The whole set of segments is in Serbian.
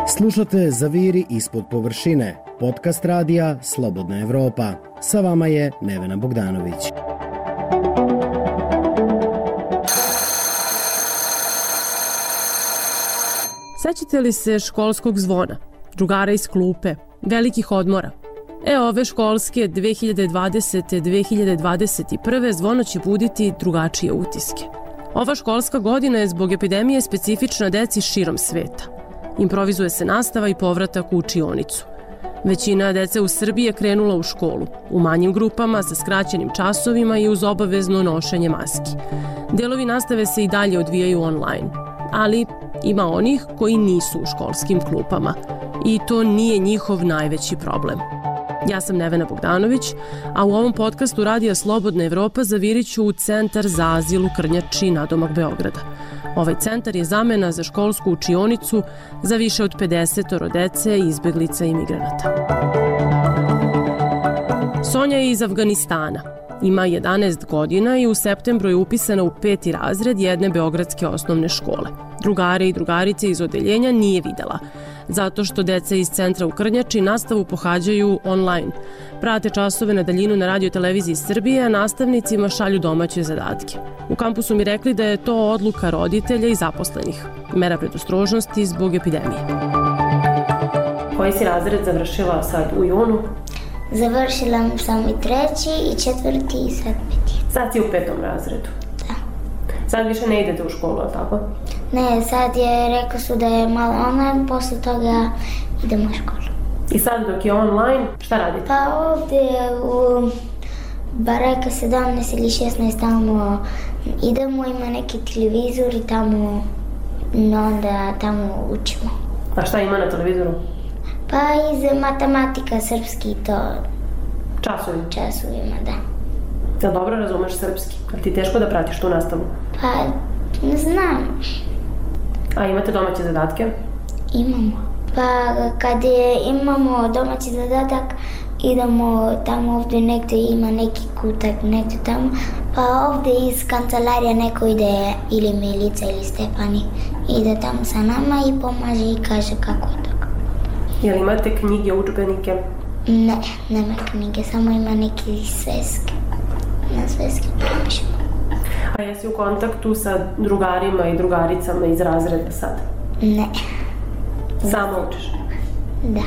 Slušate Zaviri ispod površine, podcast radija Slobodna Evropa. Sa vama je Nevena Bogdanović. Sećate li se školskog zvona, drugara iz klupe, velikih odmora? Ove školske 2020-2021. zvono će buditi drugačije utiske. Ova školska godina je zbog epidemije specifična deci širom sveta. Improvizuje se nastava i povratak u učionicu. Većina dece u Srbiji je krenula u školu, u manjim grupama, sa skraćenim časovima i uz obavezno nošenje maski. Delovi nastave se i dalje odvijaju online, ali ima onih koji nisu u školskim klupama i to nije njihov najveći problem. Ja sam Nevena Bogdanović, a u ovom podcastu Radija Slobodna Evropa zavirit ću u Centar za azil u Krnjači nadomak Beograda. Ovaj centar je zamena za školsku učionicu za više od 50 dece, izbeglica i migranata. Sonja je iz Afganistana. Ima 11 godina i u septembru je upisana u 5. razred jedne beogradske osnovne škole. Drugare i drugarice iz odeljenja nije videla, zato što deca iz centra u Krnjači nastavu pohađaju online. Prate časove na daljinu na Radio televiziji Srbije, a nastavnicima šalju domaće zadatke. U kampusu mi rekli da je to odluka roditelja i zaposlenih. Mera predostrožnosti zbog epidemije. Koji si razred završila sad u junu? Završila sam i 3. i 4. i sad 5. Sad si u 5. razredu? Da. Sad više ne idete u školu, ali tako? Ne, sad rekao su da je malo online, posle toga idemo u školu. I sad dok je online, šta radite? Pa ovdje u bareka 17 ili 16 tamo idemo, ima neki televizor i onda tamo učimo. A šta ima na televizoru? Pa iz matematika, srpski i to. Časovi? Časovima, da. Jel dobro razumeš srpski? Ali ti teško da pratiš tu nastavu? Pa, ne znam. A imate domaće zadatke? Imamo. Pa kad imamo domaći zadatak, idemo tamo ovdje negdje ima neki kutak, negdje tamo. Pa ovdje iz kancelarija neko ide, ili Milica ili Stefani, ide tamo sa nama i pomaže i kaže kako je to. Jel imate knjige, udžbenike? Ne, nema knjige, samo ima neke sveske. Na sveske pišemo. A jesi u kontaktu sa drugarima i drugaricama iz razreda sad? Ne. Samo učiš? Da.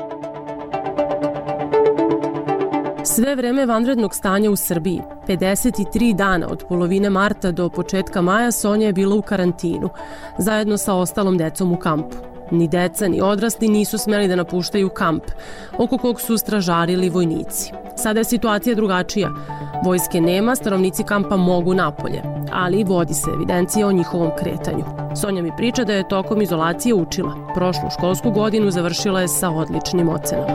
Sve vreme vanrednog stanja u Srbiji, 53 dana od polovine marta do početka maja, Sonja je bila u karantinu, zajedno sa ostalom decom u kampu. Ni deca, ni odrasli nisu smeli da napuštaju kamp, oko kog su stražarili vojnici. Sada je situacija drugačija. Vojske nema, stanovnici kampa mogu napolje, ali vodi se evidencija o njihovom kretanju. Sonja mi priča da je tokom izolacije učila. Prošlu školsku godinu završila je sa odličnim ocenama.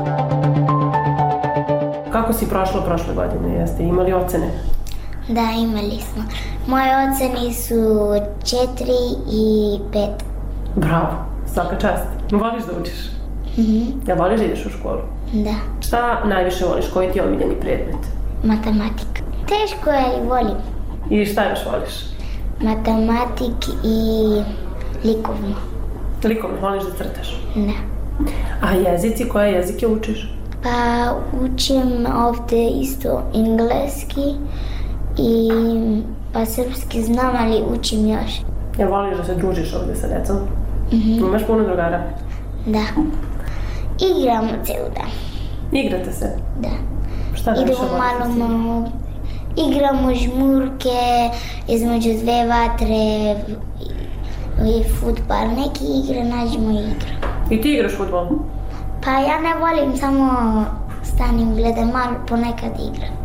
Kako si prošla prošle godine? Jeste imali ocene? Da, imali smo. Moje ocene su 4 i 5. Bravo, svaka čast. Voliš da učiš? Jel voliš da ideš u školu? Da. Šta najviše voliš? Koji ti je omiljeni predmet? Matematika. Teško je, ali volim. I šta još voliš? Matematik i likovno. Likovno, voliš da crtaš? Da. A jezici, koje jezike učiš? Pa učim ovdje isto engleski i pa srpski znam, ali učim još. Jel voliš da se družiš ovdje sa decom? Imaš puno drugara? Da. Igramo ceo dan. Igrate se? Da. Šta najviše volite? Idemo malo, igramo žmurke, između dve vatre i fudbal. Neki igre nađemo i igramo. I ti igraš fudbal? Pa ja ne volim, samo stanim, gledam malo, ponekad igram.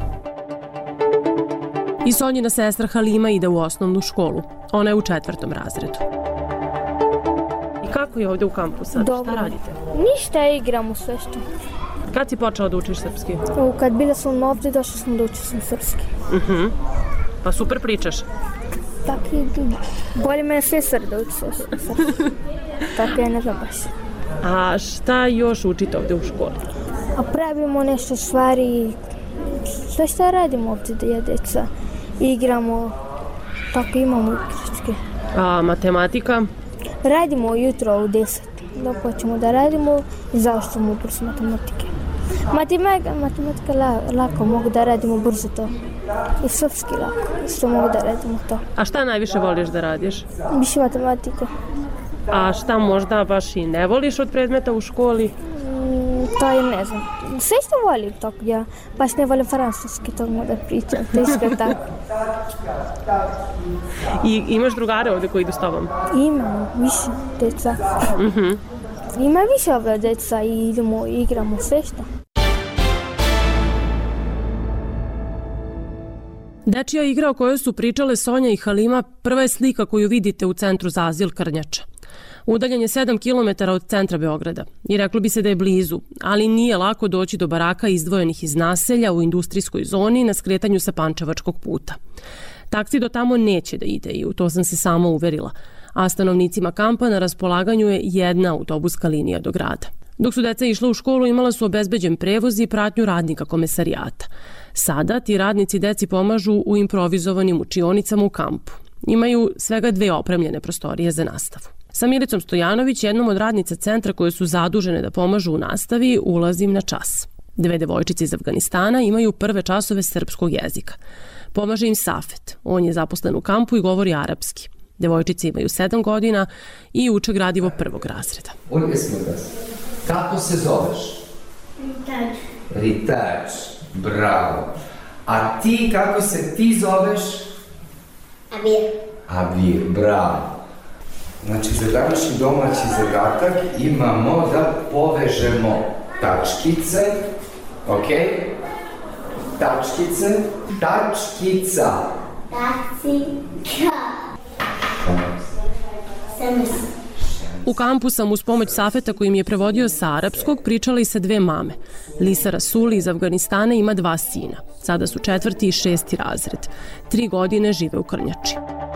I Sonjina sestra Halima ide u osnovnu školu. Ona je u 4. razredu. I kako je ovdje u kampu sad? Dobro. Šta radite? Ništa, igramo sve što. Kad si počela da učiš srpski? Kad bila sam ovdje, došla sam da učim sam srpski. Pa super pričaš. Tako i bolje me sve da uči srpski. Tako je, ne znam baš. A šta još učite ovdje u školi? A pravimo nešto stvari, sve šta radimo ovdje da je deca. Igramo, tako imamo igračke. A matematika? Radimo jutro u 10. da počnemo da radimo i zašto mu brzo matematike. Matematika lako, mogu da radimo brzo to. I srpski lako, isto mogu da radimo to. A šta najviše voliš da radiš? Više matematika. A šta možda baš i ne voliš od predmeta u školi? To je ne znam. Sve što volim tog, ja baš ne volim francuski, to mogu da pričam, to je sve tako. I imaš drugare ovde koji idu s tobom? Imam više deca. Ima više ovdje deca i idemo, igramo sve što. Dečija igra o kojoj su pričale Sonja i Halima prva je slika koju vidite u centru za azil Krnjača. Udaljen je 7 km od centra Beograda i reklo bi se da je blizu, ali nije lako doći do baraka izdvojenih iz naselja u industrijskoj zoni na skretanju sa Pančevačkog puta. Taksi do tamo neće da ide i u to sam se sama uverila, a stanovnicima kampa na raspolaganju je jedna autobuska linija do grada. Dok su deca išla u školu, imala su obezbeđen prevoz i pratnju radnika komesarijata. Sada ti radnici deci pomažu u improvizovanim učionicama u kampu. Imaju svega 2 opremljene prostorije za nastavu. Sa Milicom Stojanović, jednom od radnica centra koje su zadužene da pomažu u nastavi, ulazim na čas. 2 devojčice iz Afganistana imaju prve časove srpskog jezika. Pomaže im Safet. On je zaposlen u kampu i govori arapski. Devojčice imaju 7 godina i uče gradivo 1. razreda. Kako se zoveš? Ritač. Bravo. A ti, kako se ti zoveš? Abir, bravo. Znači, za današnji domaći zadatak imamo da povežemo tačkice, ok? Tačkica. U kampu sam uz pomoć Safeta koji mi je prevodio sa arapskog pričala i sa 2 mame. Lisa Rasuli iz Afganistana ima 2 sina. Sada su 4. i 6. razred. 3 godine žive u Krnjači.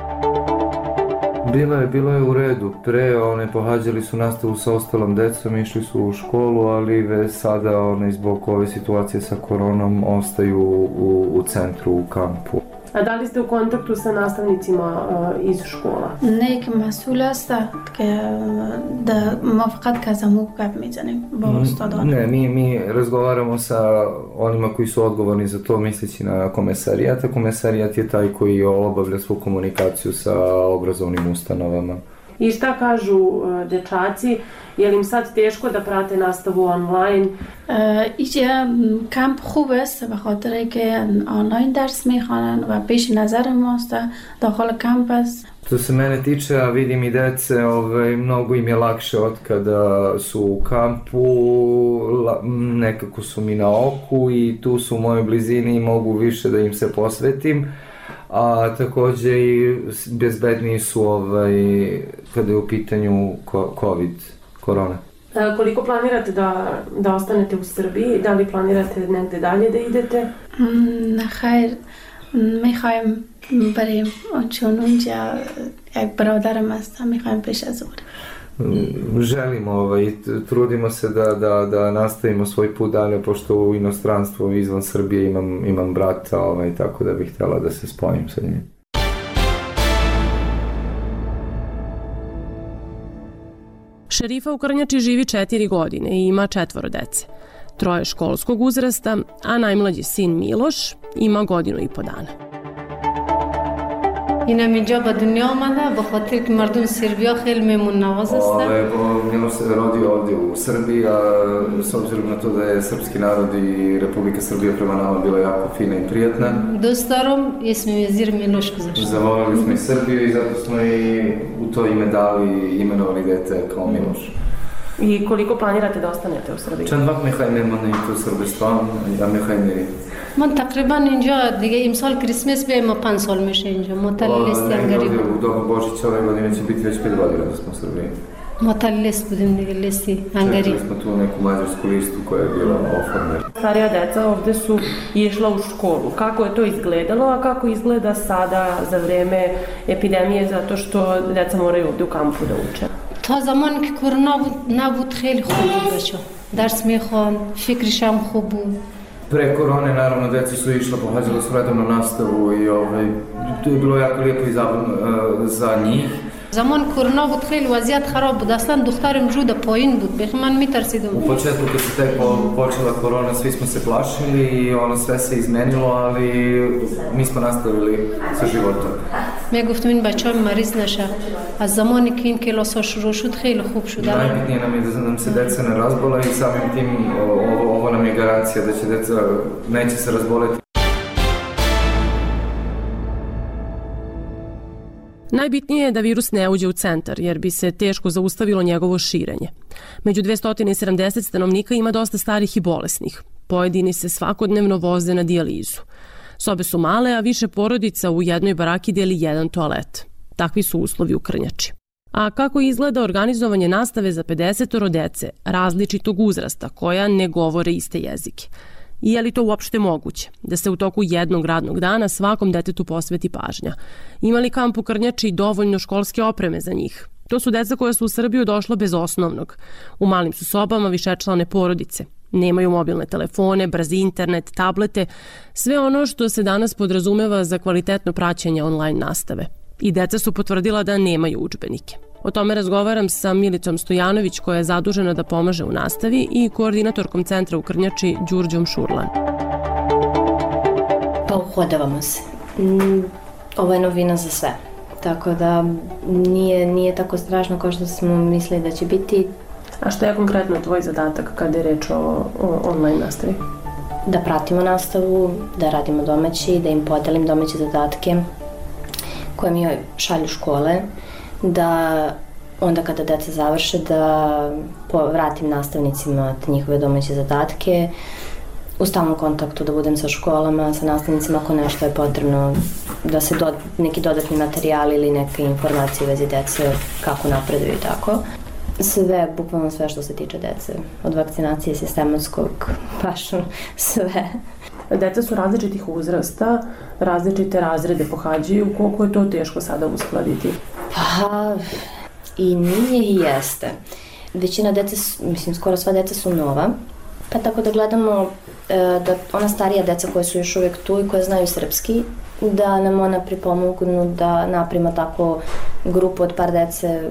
Bilo je u redu. Pre pohađali su nastavu sa ostalom decom, išli su u školu, ali sada zbog ove situacije sa koronom ostaju u centru, u kampu. A da li ste u kontaktu sa nastavnicima iz škola? یک مسئول است که ما فقط که زمو گپ میزنیم با استادان. Ne, mi razgovaramo sa onima koji su odgovorni za to, misleći na komesarijat. Komesarijat je taj koji obavlja svu komunikaciju sa obrazovnim ustanovama. I šta kažu dečaci? Je li im sad teško da prate nastavu online? اینجا کمپ خوب است به خاطر که آنلاین درس میخوانن و پیش نظر ماست داخل کمپ است. Što se mene tiče, a vidim i dece, mnogo im je lakše od kada su u kampu, nekako su mi na oku i tu su u mojoj blizini i mogu više da im se posvetim. A takođe i bezbedniji su kada je u pitanju korona. Koliko planirate da ostanete u Srbiji? Da li planirate negde dalje da idete? خیر میخوایم بریم چون اونجا یک برادرم هست میخوایم پیش از او. Želimo, trudimo se da nastavimo svoj put dalje, pošto u inostranstvu izvan Srbije imam brata, tako da bih htjela da se spojim sa njim. Šerifa u Krnjači živi 4 godine i ima 4 dece. 3 školskog uzrasta, a najmlađi sin Miloš ima 1.5 godina. اینم اینجا به دنیا آمده به خاطر که مردم سربیا خیلی مهمون نواز هستن. Miloš se rodio ovdje u Srbiji, a s obzirom na to da je srpski narod i Republika Srbija prema nama bila jako fina i prijatna. دوست دارم اسم وزیر میلوش گذاشتم. Zavolili smo i Srbiju i zato smo i u to ime dali, imenovali dete kao Miloš. I koliko planirate da ostanete u Srbiji? چند وقت میخوای نمونه تو سربستان یا میخوای نری؟ من تقریبا اینجا دیگه امسال کریسمس بیایم 5 سال میشه اینجا متللیست هنگری u doba Božića ove godine će biti već 5 godina da smo u Srbiji. متللیست budem دیگه listi hangari. Čekali smo tu neku mađarsku listu koja je bila oformljena. Starija deca ovde su išla u školu. Kako je to izgledalo, a kako izgleda sada za vreme epidemije, zato što deca moraju ovde u kampu da uče? تا زمان که کرونا نبود خیلی خوب بود بچه درس میخوان فکرشم خوب بود. Pre korone, naravno, deca su išla, pohađala su redovnu nastavu i to je bilo jako lijepo i zabavno za njih. زمان کرونا بود خیلی وضعیت خراب بود. اصلا دخترم جوده پایین بود. بخی من میترسیدم. U početku kad se tek počela korona, svi smo se plašili i sve se izmenilo, ali mi smo nastavili sa životom. میگفتم این بچه‌ها مریض نشه. از زمانی که این کلاس ها شروع شد خیلی خوب شد. Najbitnije nam je da nam se deca ne razbola i samim tim ovo nam je garancija da će deca neće se razboleti. Najbitnije je da virus ne uđe u centar, jer bi se teško zaustavilo njegovo širenje. Među 270 stanovnika ima dosta starih i bolesnih. Pojedini se svakodnevno voze na dijalizu. Sobe su male, a više porodica u jednoj baraki deli jedan toalet. Takvi su uslovi u Krnjači. A kako izgleda organizovanje nastave za 50 dece različitog uzrasta koja ne govore iste jezike? I je li to uopšte moguće, da se u toku jednog radnog dana svakom detetu posveti pažnja? Ima li kamp u Krnjači dovoljno školske opreme za njih? To su deca koja su u Srbiju došla bez osnovnog. U malim su sobama višečlane porodice. Nemaju mobilne telefone, brzi internet, tablete, sve ono što se danas podrazumeva za kvalitetno praćenje online nastave. I deca su potvrdila da nemaju udžbenike. O tome razgovaram sa Milicom Stojanović, koja je zadužena da pomaže u nastavi, i koordinatorkom centra u Krnjači, Đurđom Šurlan. Pa uhodavamo se. Ovo je novina za sve. Tako da nije tako strašno kao što smo mislili da će biti. A što je konkretno tvoj zadatak kada je reč o online nastavi? Da pratimo nastavu, da radimo domaći, da im podelim domaće zadatke koje mi šalju škole, da onda kada deca završe da vratim nastavnicima te njihove domaće zadatke, u stalnom kontaktu da budem sa školama, sa nastavnicima ako nešto je potrebno, da se neki dodatni materijali ili neke informacije u vezi dece, kako napreduju i tako. Sve, bukvalno sve što se tiče dece, od vakcinacije, sistematskog, baš sve. Deca su različitih uzrasta, različite razrede pohađaju, koliko je to teško sada uskladiti? Pa, i nije i jeste. Većina dece, skoro sva deca su nova, pa tako da gledamo da ona starija deca koja su još uvijek tu i koja znaju srpski, da nam ona pripomognu da napravimo tako grupu od par dece,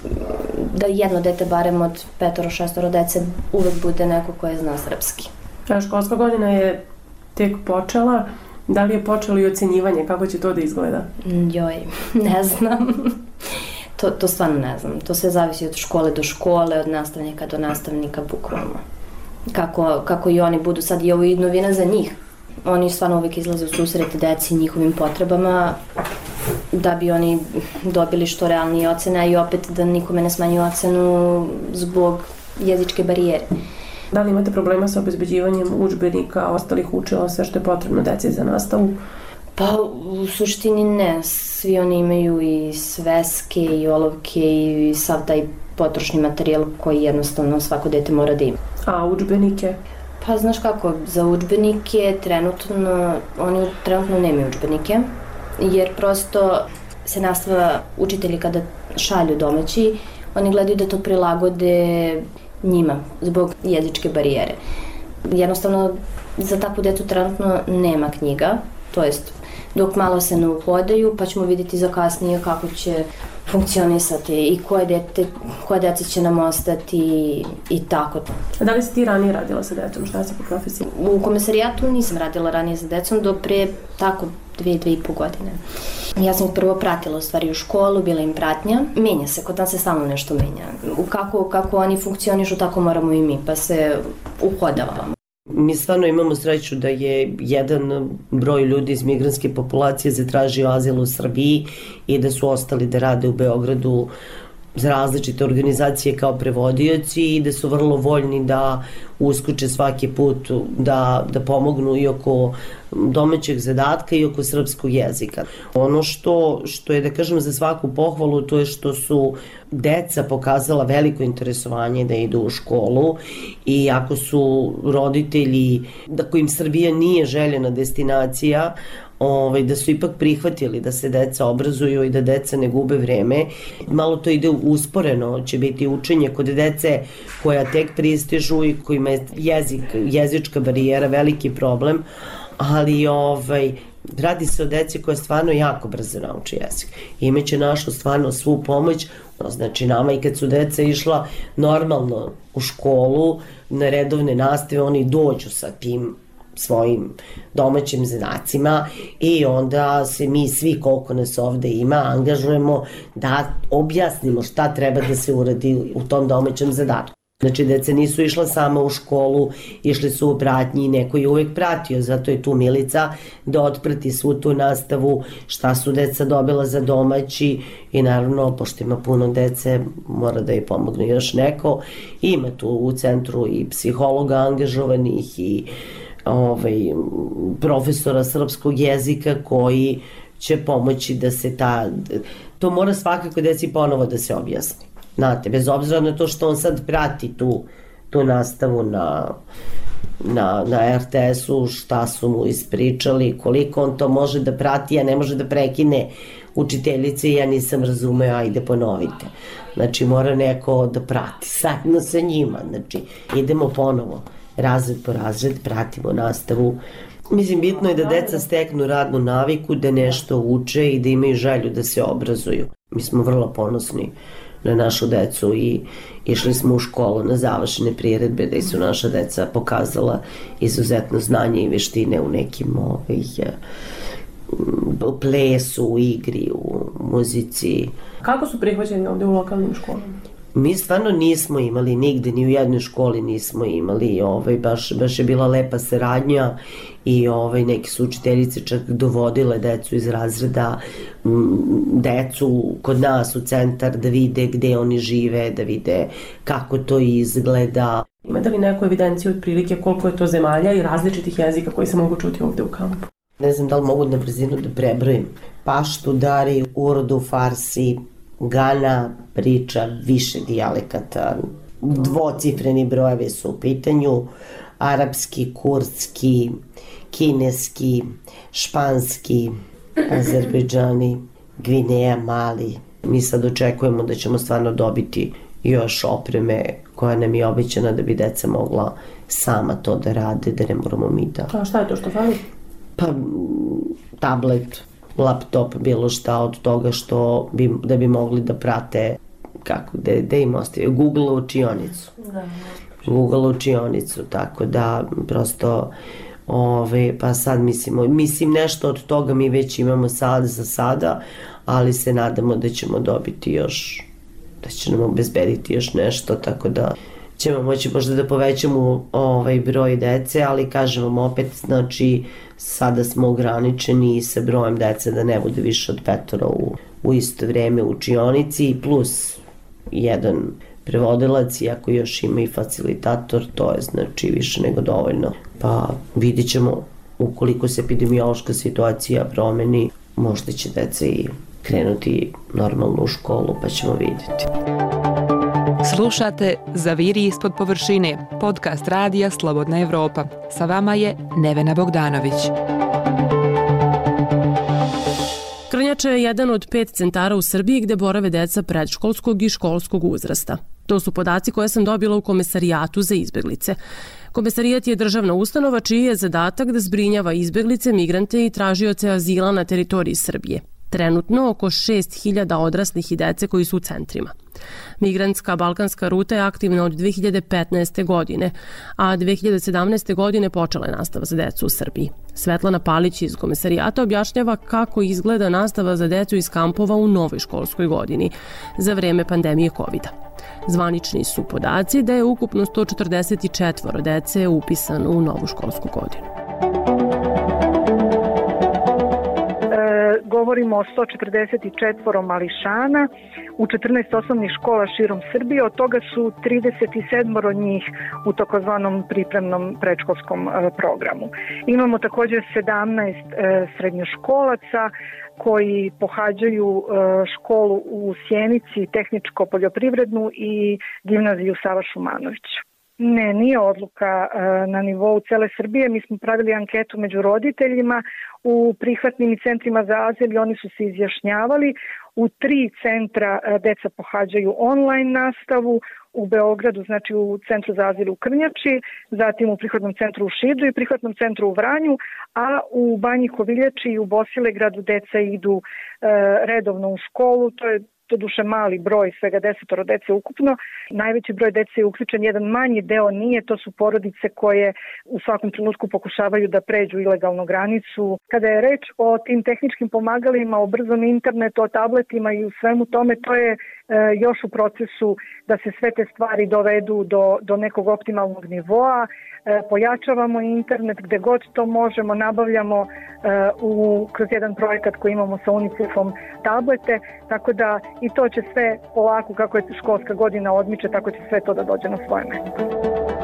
da jedno dete barem od 5-6 dece uvek bude neko koje zna srpski. Školska godina je tek počela. Da li je počelo i ocenjivanje? Kako će to da izgleda? Ne znam. To stvarno ne znam. To sve zavisi od škole do škole, od nastavnika do nastavnika, bukvalno. Kako i oni budu sad, i ovo je novina za njih. Oni stvarno uvijek izlaze u susret deci njihovim potrebama, da bi oni dobili što realnije ocene, i opet da nikome ne smanju ocenu zbog jezičke barijere. Da li imate problema sa obezbeđivanjem udžbenika, ostalih učila, sve što je potrebno deci za nastavu? Pa u suštini ne. Svi oni imaju i sveske i olovke i sav taj potrošni materijal koji jednostavno svako dete mora da ima. A udžbenike? Pa znaš kako, za udžbenike oni trenutno nemaju udžbenike, jer prosto se nastava, učitelji kada šalju domaći, oni gledaju da to prilagode njima zbog jezičke barijere. Jednostavno za takvu decu trenutno nema knjiga, to jest dok malo se ne uhodaju, pa ćemo vidjeti za kasnije kako će funkcionisati i koje dece će nam ostati i tako. A da li si ti ranije radila sa decom? Šta si po profesiji? U komisarijatu nisam radila ranije sa decom do pre tako 2,5 godine. Ja sam ih prvo pratila u stvari u školu, bila im pratnja. Menja se, kod nas se stalno nešto menja. Kako oni funkcionišu, tako moramo i mi, pa se uhodavamo. Mi stvarno imamo sreću da je jedan broj ljudi iz migrantske populacije zatražio azil u Srbiji i da su ostali da rade u Beogradu za različite organizacije kao prevodioci i da su vrlo voljni da uskoče svaki put da pomognu i oko domaćeg zadatka i oko srpskog jezika. Ono što je, da kažem, za svaku pohvalu, to je što su deca pokazala veliko interesovanje da idu u školu, i ako su roditelji, da kojim Srbija nije željena destinacija, da su ipak prihvatili da se deca obrazuju i da deca ne gube vreme. Malo to ide usporeno, će biti učenje kod dece koja tek pristižu i kojima je jezička barijera veliki problem, ali Radi se o deci koja stvarno jako brzo nauči jezik. Imaće našu stvarno svu pomoć. Znači nama i kad su deca išla normalno u školu, na redovne nastave, oni dođu sa tim svojim domaćim zadacima i onda se mi svi koliko nas ovde ima angažujemo da objasnimo šta treba da se uradi u tom domaćem zadatku. Znači, deca nisu išla sama u školu, išli su u pratnji i neko je uvek pratio, zato je tu Milica da otprati svu tu nastavu, šta su deca dobila za domaći i naravno, pošto ima puno dece, mora da je pomogne još neko. Ima tu u centru i psihologa angažovanih i profesora srpskog jezika koji će pomoći da se to mora svakako deci ponovo da se objasni. Znate, bez obzira na to što on sad prati tu nastavu na RTS-u, šta su mu ispričali, koliko on to može da prati, a ne može da prekine učiteljice, ja nisam razumeo, ajde ponovite. Znači, mora neko da prati zajedno sa njima. Znači, idemo ponovo, razred po razred, pratimo nastavu. Mislim, bitno je da deca steknu radnu naviku, da nešto uče i da imaju želju da se obrazuju. Mi smo vrlo ponosni na našu decu i išli smo u školu na završene priredbe da su naša deca pokazala izuzetno znanje i veštine u nekim plesu, u igri, u muzici. Kako su prihvaćeni ovde u lokalnim školama? Mi stvarno nismo imali nigde, ni u jednoj školi nismo imali, baš je bila lepa saradnja i neki su učiteljice čak dovodile decu iz razreda, decu kod nas u centar da vide gde oni žive, da vide kako to izgleda. Imate li neku evidenciju otprilike koliko je to zemalja i različitih jezika koji se mogu čuti ovde u kampu? Ne znam da li mogu na brzinu da prebrojim. Paštu, Dari, Urdu, Farsi, Gana priča više dijalekata, dvocifreni brojevi su u pitanju, arapski, kurdski, kineski, španski, Azerbejdžani, Gvineja, Mali. Mi sad očekujemo da ćemo stvarno dobiti još opreme koja nam je obećana da bi deca mogla sama to da rade, da ne moramo mi da... A šta je to što fali? Pa, tablet, laptop, bilo šta od toga da bi mogli da prate gde im ostaje, Google učionicu. Google učionicu, tako da prosto pa sad mislim nešto od toga mi već imamo sad za sada, ali se nadamo da ćemo dobiti još, da će nam obezbediti još nešto, tako da ćemo moći možda da povećamo broj dece, ali kažem vam opet, znači sada smo ograničeni sa brojem dece da ne bude više od 5 u isto vreme u učionici, plus jedan prevodilac i ako još ima i facilitator, to je znači više nego dovoljno. Pa vidit ćemo ukoliko se epidemiološka situacija promeni, možda će deca i krenuti normalno u školu, pa ćemo vidjeti. Slušate Zaviri ispod površine, podcast radija Slobodna Evropa. Sa vama je Nevena Bogdanović. Krnjača je jedan od 5 centara u Srbiji gde borave deca predškolskog i školskog uzrasta. To su podaci koje sam dobila u Komesarijatu za izbeglice. Komesarijat je državna ustanova čiji je zadatak da zbrinjava izbeglice, migrante i tražioce azila na teritoriji Srbije. Trenutno oko 6.000 odraslih i dece koji su u centrima. Migrantska balkanska ruta je aktivna od 2015. godine, a 2017. godine počela je nastava za decu u Srbiji. Svetlana Palić iz Komesarijata objašnjava kako izgleda nastava za decu iz kampova u novoj školskoj godini za vreme pandemije COVID-a. Zvanični su podaci da je ukupno 144 dece upisano u novu školsku godinu. Govorimo o 144 mališana u 14 osnovnih škola širom Srbije, od toga su 37 njih u takozvanom pripremnom predškolskom programu. Imamo također 17 srednjoškolaca koji pohađaju školu u Sjenici, tehničko-poljoprivrednu i gimnaziju Sava Šumanović. Ne, nije odluka na nivou cele Srbije. Mi smo pravili anketu među roditeljima u prihvatnim centrima za azil i oni su se izjašnjavali. U 3 centra deca pohađaju online nastavu, u Beogradu, znači u Centru za azil u Krnjači, zatim u prihvatnom centru u Šidu i prihvatnom centru u Vranju, a u Banji Koviljači i u Bosilegradu deca idu redovno u školu. To je doduše mali broj, svega 10 dece ukupno. Najveći broj dece je uključen, jedan manji deo nije, to su porodice koje u svakom trenutku pokušavaju da pređu ilegalnu granicu. Kada je reč o tim tehničkim pomagalima, o brzom internetu, o tabletima i u svemu tome, to je još u procesu da se sve te stvari dovedu do nekog optimalnog nivoa. Pojačavamo internet gde god to možemo, nabavljamo kroz jedan projekat koji imamo sa UNICEF-om tablete, tako da i to će sve polako, kako je školska godina odmiče, tako će sve to da dođe na svoje mesto.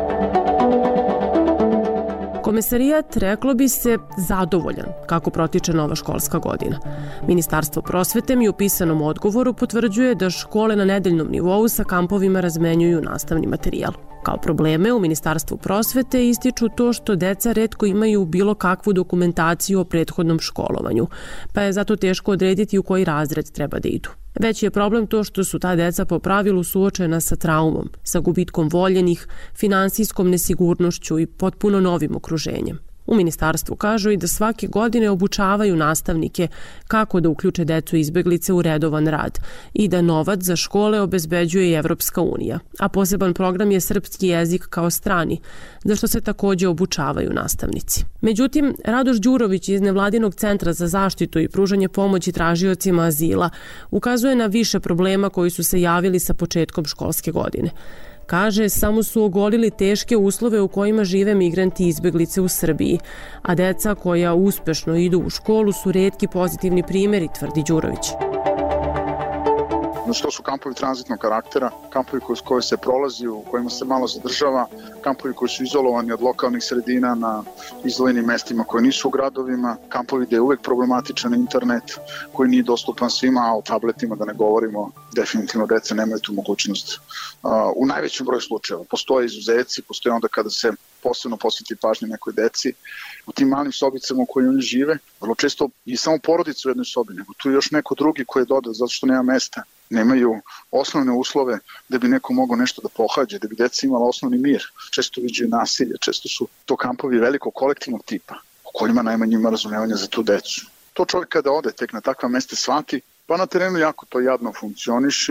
Komesarijat, reklo bi se, zadovoljan kako protiče nova školska godina. Ministarstvo prosvete mi u pisanom odgovoru potvrđuje da škole na nedeljnom nivou sa kampovima razmenjuju nastavni materijal. Kao probleme u Ministarstvu prosvete ističu to što deca retko imaju bilo kakvu dokumentaciju o prethodnom školovanju, pa je zato teško odrediti u koji razred treba da idu. Veći je problem to što su ta deca po pravilu suočena sa traumom, sa gubitkom voljenih, finansijskom nesigurnošću i potpuno novim okruženjem. U ministarstvu kažu i da svake godine obučavaju nastavnike kako da uključe decu izbeglice u redovan rad i da novac za škole obezbeđuje i Evropska unija, a poseban program je srpski jezik kao strani, za što se takođe obučavaju nastavnici. Međutim, Radoš Đurović iz Nevladinog centra za zaštitu i pružanje pomoći tražiocima azila ukazuje na više problema koji su se javili sa početkom školske godine. Kaže, samo su ogolili teške uslove u kojima žive migranti i izbeglice u Srbiji, a deca koja uspešno idu u školu su retki pozitivni primjeri, tvrdi Đurović. Znači, to su kampovi tranzitnog karaktera, kampovi kroz koje se prolazi, u kojima se malo zadržava, kampovi koji su izolovani od lokalnih sredina na izdvojenim mestima koje nisu u gradovima, kampovi gde je uvek problematičan internet koji nije dostupan svima, a o tabletima da ne govorimo, definitivno deca nemaju tu mogućnost. U najvećem broju slučajeva postoje izuzeci, postoje onda kada se posebno posveti pažnje nekoj deci. U tim malim sobicama u kojoj oni žive, vrlo često i samo porodica u jednoj sobi, nego tu je još neko drugi koji je dodat zato što nema mesta. Nemaju osnovne uslove da bi neko mogao nešto da pohađe, da bi deca imala osnovni mir. Često viđaju nasilje, često su to kampovi velikog kolektivnog tipa, u kojima najmanje ima razumevanja za tu decu. To čovjek kada ode tek na takva mesta shvati, pa na terenu jako to jadno funkcioniše,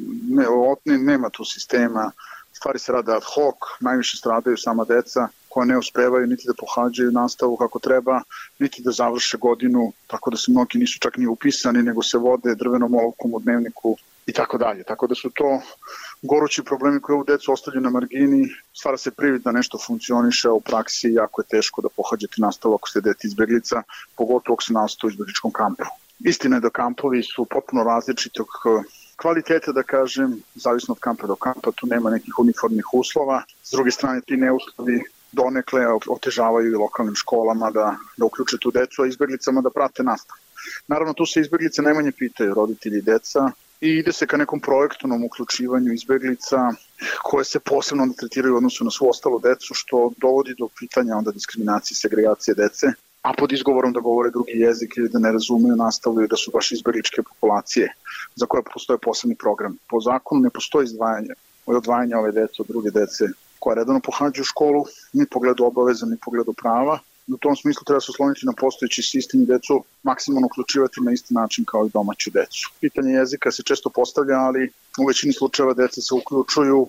nema tu sistema, stvari se rade ad hoc, najviše stradaju sama deca koja ne uspevaju niti da pohađaju nastavu kako treba, niti da završe godinu, tako da se mnogi nisu čak ni upisani, nego se vode drvenom olovkom u dnevniku i tako dalje. Tako da su to gorući problemi koji ovu decu ostavljaju na margini, stvara se privid da nešto funkcioniše, a u praksi jako je teško da pohađate nastavu ako ste dete izbeglica, pogotovo ako se nalazi u izbegličkom kampu. Istina je da kampovi su potpuno različitog kvaliteta, da kažem, zavisno od kampa do kampa, tu nema nekih uniformnih uslova. S druge strane, ti neuslovi donekle otežavaju i lokalnim školama da uključe tu decu, a izbeglicama da prate nastavu. Naravno, tu se izbeglice najmanje pitaju, roditelji i deca, i ide se ka nekom projektnom uključivanju izbeglica koje se posebno onda tretiraju u odnosu na svu ostalu decu, što dovodi do pitanja onda diskriminacije, segregacije dece, a pod izgovorom da govore drugi jezik ili da ne razumeju nastavu i da su baš izbegličke populacije za koje postoje posebni program. Po zakonu ne postoji odvajanje ove dece od druge dece koja redovno pohađaju školu, ni pogledu obaveza, ni pogledu prava. U tom smislu treba se osloniti na postojeći sistem i decu maksimalno uključivati na isti način kao i domaću decu. Pitanje jezika se često postavlja, ali u većini slučajeva deca se uključuju,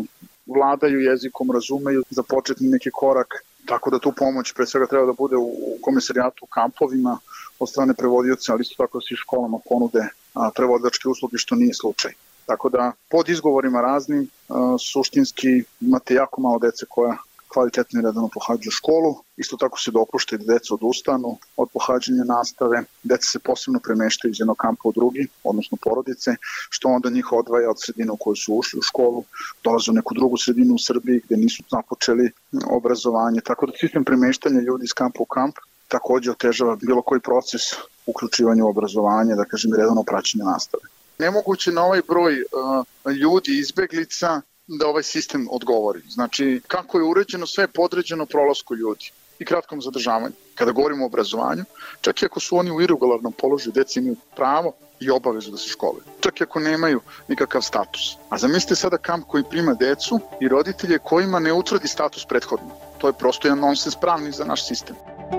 vladaju jezikom, razumeju za početni neki korak, tako da tu pomoć pre svega treba da bude u komesarijatu, u kampovima od strane prevodioca, ali isto tako da se i školama ponude prevodilačke usluge, što nije slučaj. Tako da pod izgovorima raznim suštinski imate jako malo dece koja kvalitetno i redano pohađaju školu. Isto tako se dopušta da deca odustanu od pohađanja nastave. Deca se posebno premeštaju iz jednog kampa u drugi, odnosno porodice, što onda njih odvaja od sredine u kojoj su ušli u školu, dolaze u neku drugu sredinu u Srbiji gde nisu započeli obrazovanje. Tako da sistem premeštanja ljudi iz kampa u kamp takođe otežava bilo koji proces uključivanja u obrazovanje, da kažem, redano praćenje nastave. Nemoguće na ovaj broj ljudi, izbeglica, da ovaj sistem odgovori. Znači, kako je uređeno, sve je podređeno prolasku ljudi. i kratkom zadržavanju. Kada govorimo o obrazovanju, čak i ako su oni u irregularnom položaju, deca imaju pravo i obavezu da se školuju, čak i ako nemaju nikakav status. A zamislite sada kamp koji prima decu i roditelje kojima ne utvrdi status prethodno. To je prosto jedan nonsens pravni za naš sistem.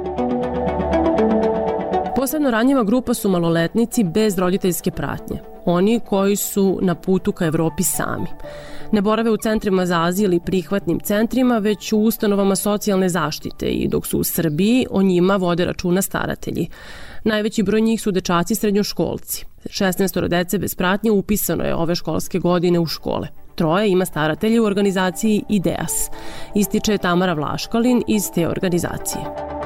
Posebno ranjiva grupa su maloletnici bez roditeljske pratnje. Oni koji su na putu ka Evropi sami. Ne borave u centrima za azil i prihvatnim centrima, već u ustanovama socijalne zaštite i dok su u Srbiji, o njima vode računa staratelji. Najveći broj njih su dečaci srednjoškolci. 16 dece bez pratnje upisano je ove školske godine u škole. 3 ima staratelji u organizaciji IDEAS. Ističe Tamara Vlaškalin iz te organizacije.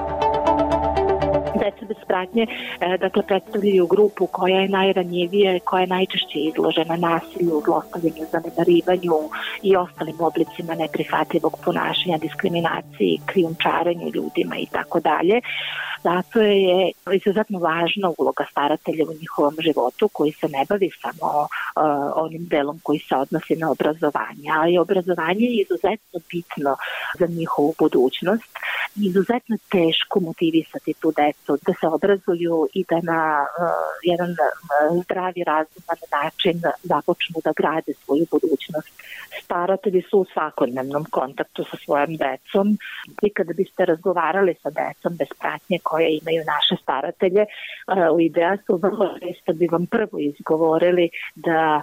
Deca bez pratnje predstavljaju grupu koja je najranjivija, koja je najčešće izložena nasilju, zlostavljanju, zanemarivanju i ostalim oblicima neprihvatljivog ponašanja, diskriminaciji, krijumčarenju ljudima i tako dalje. Zato je izuzetno važna uloga staratelja u njihovom životu, koji se ne bavi samo onim delom koji se odnosi na obrazovanje, ali obrazovanje je izuzetno bitno za njihovu budućnost. Izuzetno teško motivisati tu decu da se obrazuju i da na jedan zdravi, razuman način započnu da grade svoju budućnost. Staratelji su u svakodnevnom kontaktu sa svojom decom i kada biste razgovarali sa decom bez pratnje koje imaju naše staratelje, u IDEAS-u vrlo često bi vam prvo izgovorili da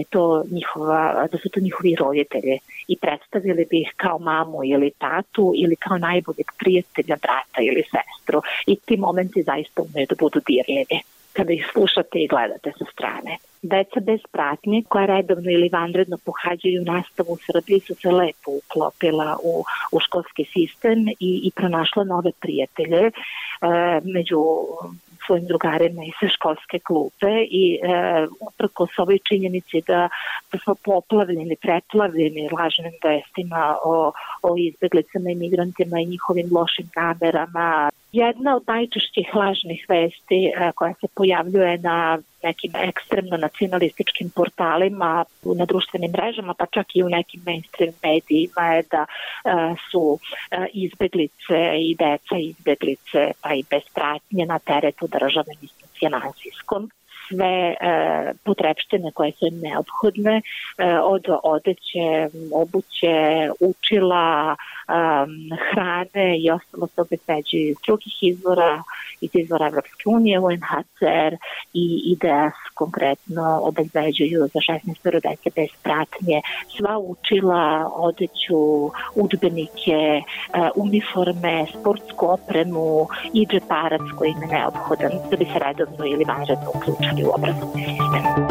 su to njihovi roditelji i predstavili bi ih kao mamu ili tatu ili kao najboljeg prijatelja, brata ili sestru. I ti momenti zaista umeju da budu dirljivi kada ih slušate i gledate sa strane. Deca bez pratnje koja redovno ili vanredno pohađaju nastavu u Srbiji su se lepo uklopila u školski sistem i pronašla nove prijatelje među svojim drugarima i sa školske klupe i uprkos ovoj činjenici da smo poplavljeni, preplavljeni lažnim vestima o izbeglicama i migrantima i njihovim lošim namerama. Jedna od najčešćih lažnih vesti koja se pojavljuje na nekim ekstremno nacionalističkim portalima, na društvenim mrežama, pa čak i u nekim mainstream medijima je da su izbeglice i deca izbeglice pa i bez pratnje na teretu države finansijskom. Sve potrepštine koje su im neophodne, od odeće, obuće, učila, hrane i ostalo se obezbeđuju iz drugih izvora, iz izvora Evropske unije, UNHCR i IDEAS konkretno obezbeđuju za 16 dece bez pratnje sva učila, odeću, udžbenike, uniforme, sportsku opremu i džeparac koji im je neophodan da bi se redovno ili vanredno uključili u obrazovni sistem.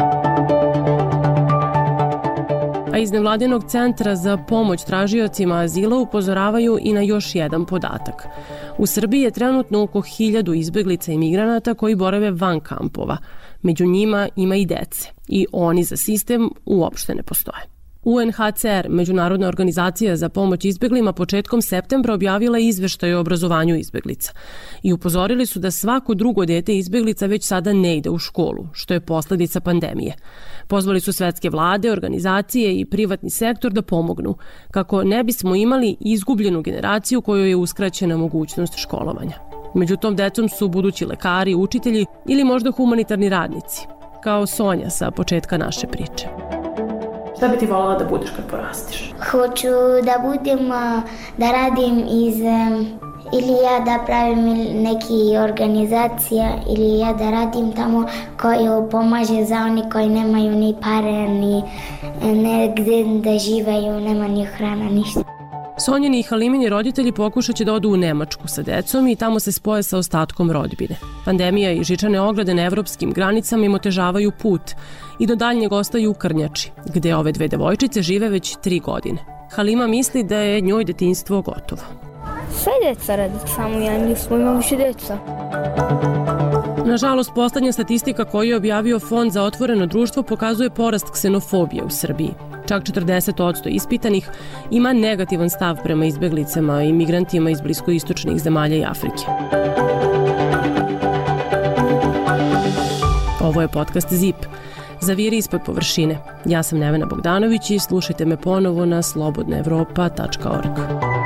A iz nevladinog centra za pomoć tražiocima azila upozoravaju i na još jedan podatak. U Srbiji je trenutno oko 1000 izbeglica i migranata koji borave van kampova. Među njima ima i dece i oni za sistem uopšte ne postoje. UNHCR, Međunarodna organizacija za pomoć izbeglima, početkom septembra objavila izveštaj o obrazovanju izbeglica i upozorili su da svako drugo dete izbeglica već sada ne ide u školu, što je posledica pandemije. Pozvali su svetske vlade, organizacije i privatni sektor da pomognu, kako ne bismo imali izgubljenu generaciju kojoj je uskraćena mogućnost školovanja. Među tom decom su budući lekari, učitelji ili možda humanitarni radnici, kao Sonja sa početka naše priče. Šta bi ti voljela da budeš kad porastiš? Hoću da radim ili ja da pravim neki organizacija ili ja da radim tamo koji pomaže za oni koji nemaju ni pare, ni negde da živeju, nema ni hrana, ništa. Sonjini i Halimini roditelji pokušat će da odu u Nemačku sa decom i tamo se spoje sa ostatkom rodbine. Pandemija i žičane ograde na evropskim granicama im otežavaju put i do daljnjeg ostaju u Krnjači, gde ove 2 devojčice žive već 3 godine. Halima misli da je njoj detinjstvo gotovo. Sve deca radi, samo ja nismo imali više deca. Nažalost, poslednja statistika koju je objavio Fond za otvoreno društvo pokazuje porast ksenofobije u Srbiji. Čak 40% ispitanih ima negativan stav prema izbeglicama i migrantima iz bliskoistočnih zemalja i Afrike. Ovo je podcast ZIP. Zaviri ispod površine. Ja sam Nevena Bogdanović i slušajte me ponovo na slobodnaevropa.org.